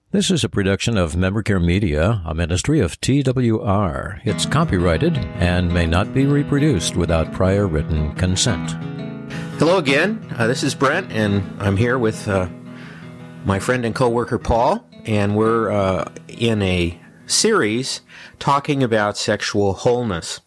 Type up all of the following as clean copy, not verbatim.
This is a production of MemberCare Media, a ministry of TWR. It's copyrighted and may not be reproduced without prior written consent. Hello again. This is Brent, and I'm here with my friend and coworker Paul, and we're in a series talking about sexual wholeness.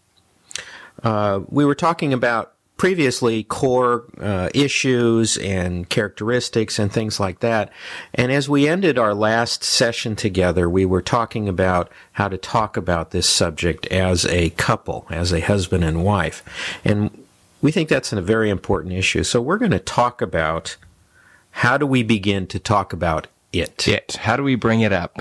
We were talking about previously core issues and characteristics and things like that. And as we ended our last session together, we were talking about how to talk about this subject as a couple, as a husband and wife. And we think that's a very important issue. So we're going to talk about how do we begin to talk about it. How do we bring it up?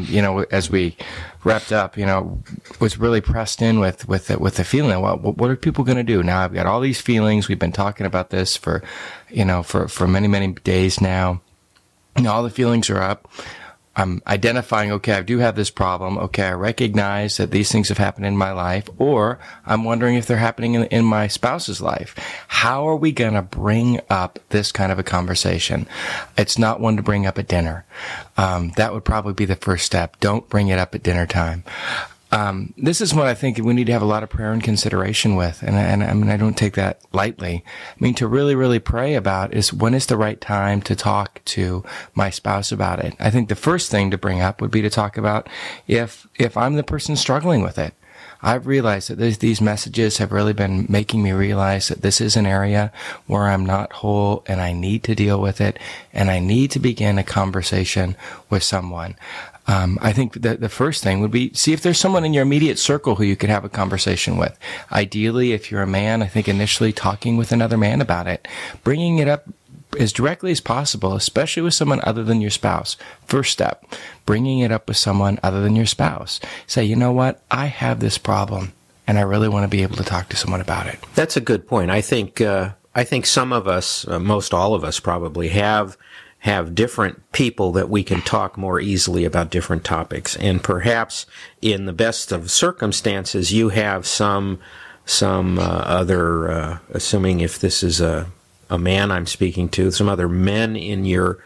As we wrapped up, was really pressed in with the feeling of, well, what are people going to do? Now I've got all these feelings. We've been talking about this for many, many days now. All the feelings are up. I'm identifying, okay, I do have this problem. Okay, I recognize that these things have happened in my life, or I'm wondering if they're happening in my spouse's life. How are we going to bring up this kind of a conversation? It's not one to bring up at dinner. That would probably be the first step. Don't bring it up at dinner time. This is what I think we need to have a lot of prayer and consideration with. And I mean, I don't take that lightly. I mean, to really, really pray about is when is the right time to talk to my spouse about it. I think the first thing to bring up would be to talk about if I'm the person struggling with it. I've realized that these messages have really been making me realize that this is an area where I'm not whole and I need to deal with it and I need to begin a conversation with someone. I think that the first thing would be see if there's someone in your immediate circle who you could have a conversation with. Ideally, if you're a man, I think initially talking with another man about it, bringing it up as directly as possible, especially with someone other than your spouse. First step, bringing it up with someone other than your spouse. Say, you know what? I have this problem, and I really want to be able to talk to someone about it. That's a good point. I think some of us, most all of us probably have different people that we can talk more easily about different topics. And perhaps in the best of circumstances, you have some other, assuming if this is a man I'm speaking to, some other men in your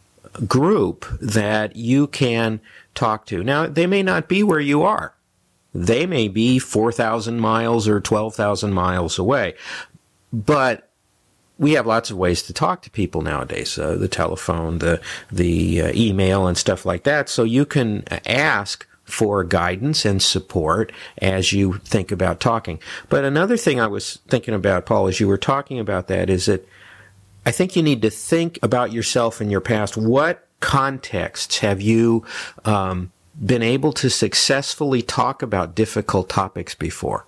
group that you can talk to. Now, they may not be where you are. They may be 4,000 miles or 12,000 miles away. But we have lots of ways to talk to people nowadays, the telephone, the email and stuff like that. So you can ask for guidance and support as you think about talking. But another thing I was thinking about, Paul, as you were talking about that, is that I think you need to think about yourself in your past. What contexts have you been able to successfully talk about difficult topics before?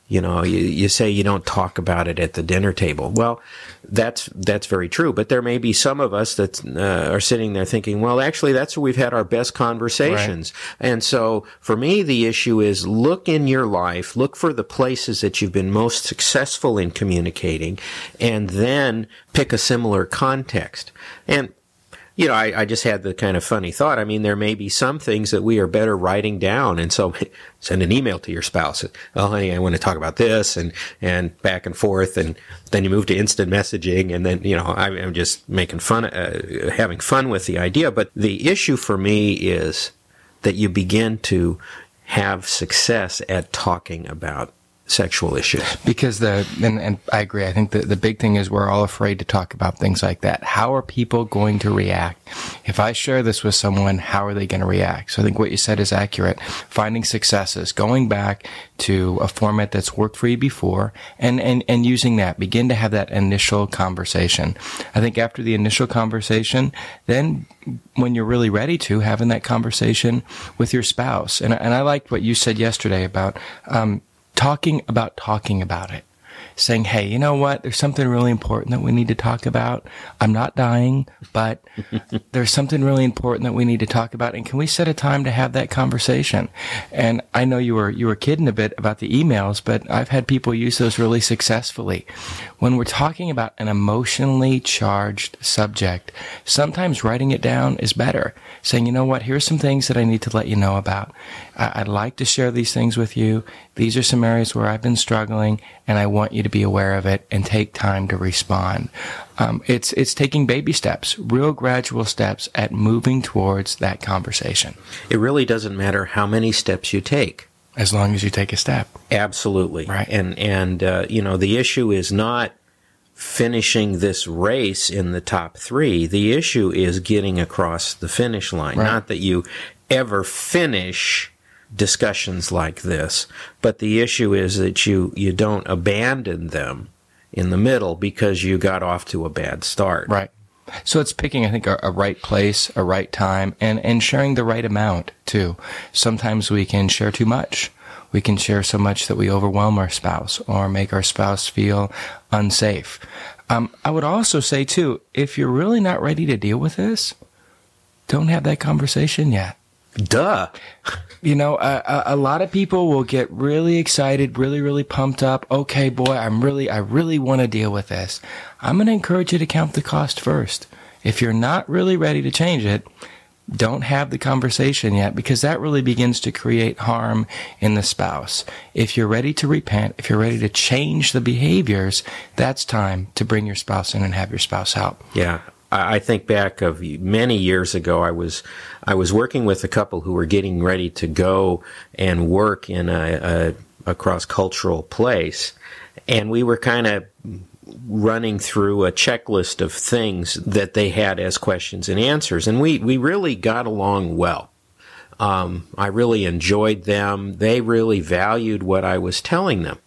You say you don't talk about it at the dinner table. Well, that's very true. But there may be some of us that are sitting there thinking, well, actually, that's where we've had our best conversations. Right. And so for me, the issue is look in your life, look for the places that you've been most successful in communicating, and then pick a similar context. And I just had the kind of funny thought. I mean, there may be some things that we are better writing down. And so send an email to your spouse. Oh, honey, I want to talk about this and back and forth. And then you move to instant messaging. And then, I'm just making fun, having fun with the idea. But the issue for me is that you begin to have success at talking about sexual issues. Because and I agree, I think the big thing is we're all afraid to talk about things like that. How are people going to react? If I share this with someone, how are they going to react? So I think what you said is accurate. Finding successes, going back to a format that's worked for you before and using that. Begin to have that initial conversation. I think after the initial conversation, then when you're really ready to, having that conversation with your spouse. And I liked what you said yesterday about talking about it. Saying, hey, you know what? There's something really important that we need to talk about. I'm not dying, but there's something really important that we need to talk about. And can we set a time to have that conversation? And I know you were kidding a bit about the emails, but I've had people use those really successfully. When we're talking about an emotionally charged subject, sometimes writing it down is better. Saying, you know what? Here's some things that I need to let you know about. I'd like to share these things with you. These are some areas where I've been struggling, and I want you you to be aware of it and take time to respond. It's taking baby steps, real gradual steps at moving towards that conversation. It really doesn't matter how many steps you take. As long as you take a step. Absolutely. Right. And the issue is not finishing this race in the top 3. The issue is getting across the finish line. Right. Not that you ever finish discussions like this, but the issue is that you don't abandon them in the middle because you got off to a bad start. Right. So it's picking, I think, a right place, a right time, and sharing the right amount, too. Sometimes we can share too much. We can share so much that we overwhelm our spouse or make our spouse feel unsafe. I would also say, too, if you're really not ready to deal with this, don't have that conversation yet. Duh. A lot of people will get really excited, really, really pumped up. Okay, boy, I really want to deal with this. I'm going to encourage you to count the cost first. If you're not really ready to change it, don't have the conversation yet, because that really begins to create harm in the spouse. If you're ready to repent, if you're ready to change the behaviors, that's time to bring your spouse in and have your spouse help. Yeah. I think back of many years ago, I was working with a couple who were getting ready to go and work in a cross-cultural place, and we were kind of running through a checklist of things that they had as questions and answers, and we really got along well. I really enjoyed them. They really valued what I was telling them.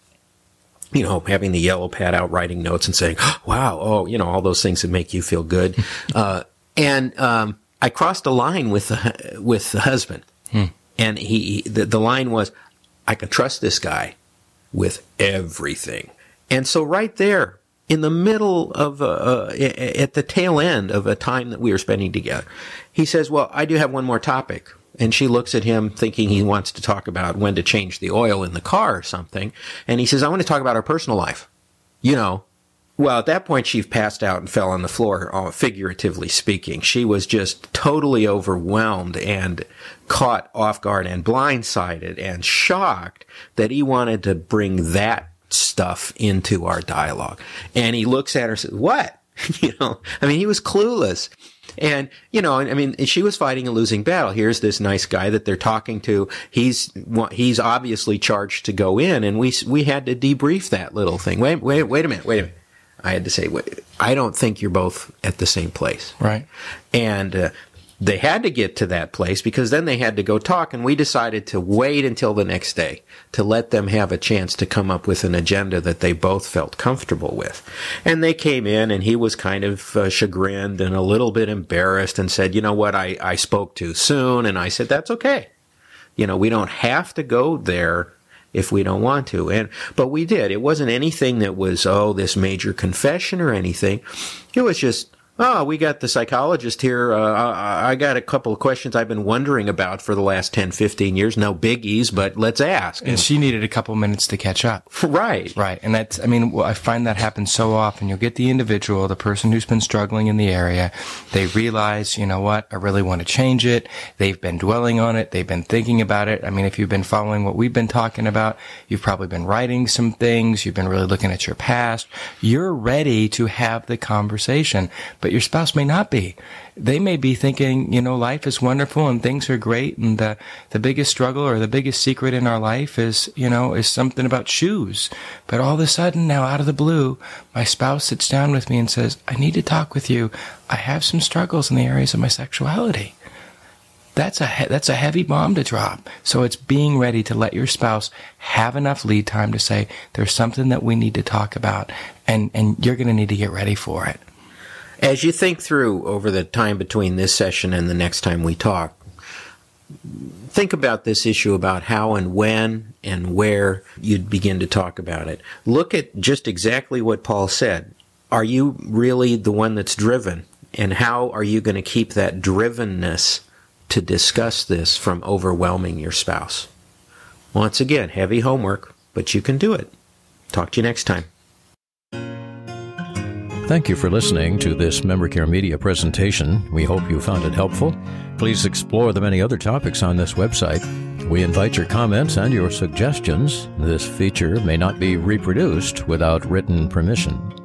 Having the yellow pad out, writing notes and saying, wow, all those things that make you feel good. And I crossed a line with the husband. And the line was, I can trust this guy with everything. And so right there, in the middle of, at the tail end of a time that we were spending together, he says, well, I do have one more topic. And she looks at him thinking he wants to talk about when to change the oil in the car or something. And he says, I want to talk about our personal life. Well, at that point, she passed out and fell on the floor, figuratively speaking. She was just totally overwhelmed and caught off guard and blindsided and shocked that he wanted to bring that stuff into our dialogue. And he looks at her and says, what? He was clueless. And, she was fighting a losing battle. Here's this nice guy that they're talking to. He's obviously charged to go in, and we had to debrief that little thing. Wait a minute. I had to say, I don't think you're both at the same place. Right. And, they had to get to that place because then they had to go talk, and we decided to wait until the next day to let them have a chance to come up with an agenda that they both felt comfortable with. And they came in, and he was kind of chagrined and a little bit embarrassed and said, you know what, I spoke too soon. And I said, that's okay. We don't have to go there if we don't want to. But we did. It wasn't anything that was, this major confession or anything. It was just, we got the psychologist here. I got a couple of questions I've been wondering about for the last 10, 15 years. No biggies, but let's ask. And she needed a couple minutes to catch up. Right. Right. And I find that happens so often. You'll get the individual, the person who's been struggling in the area. They realize, you know what, I really want to change it. They've been dwelling on it. They've been thinking about it. If you've been following what we've been talking about, you've probably been writing some things. You've been really looking at your past. You're ready to have the conversation. But your spouse may not be. They may be thinking, life is wonderful and things are great, and the biggest struggle or the biggest secret in our life is something about shoes. But all of a sudden, now out of the blue, my spouse sits down with me and says, I need to talk with you. I have some struggles in the areas of my sexuality. That's a heavy bomb to drop. So it's being ready to let your spouse have enough lead time to say, there's something that we need to talk about, and you're going to need to get ready for it. As you think through over the time between this session and the next time we talk, think about this issue about how and when and where you'd begin to talk about it. Look at just exactly what Paul said. Are you really the one that's driven? And how are you going to keep that drivenness to discuss this from overwhelming your spouse? Once again, heavy homework, but you can do it. Talk to you next time. Thank you for listening to this MemberCare Media presentation. We hope you found it helpful. Please explore the many other topics on this website. We invite your comments and your suggestions. This feature may not be reproduced without written permission.